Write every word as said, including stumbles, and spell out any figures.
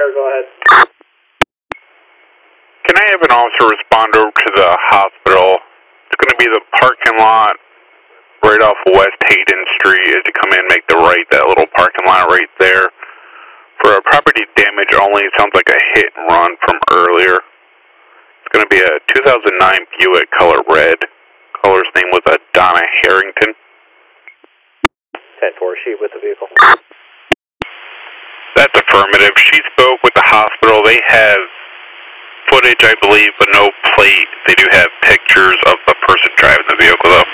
fire, go ahead. Can I have an officer respond over to the hospital? It's going to be the parking lot right off West Hayden Street as you come in, make the right, that little parking lot right there. For a property damage only, it sounds like a hit and run from earlier. It's going to be a two thousand nine Buick color red. Caller's name was uh, Donna Harrington. ten four, she with the vehicle. That's affirmative. She spoke with the hospital. They have footage, I believe, but no plate. They do have pictures of the person driving the vehicle, though.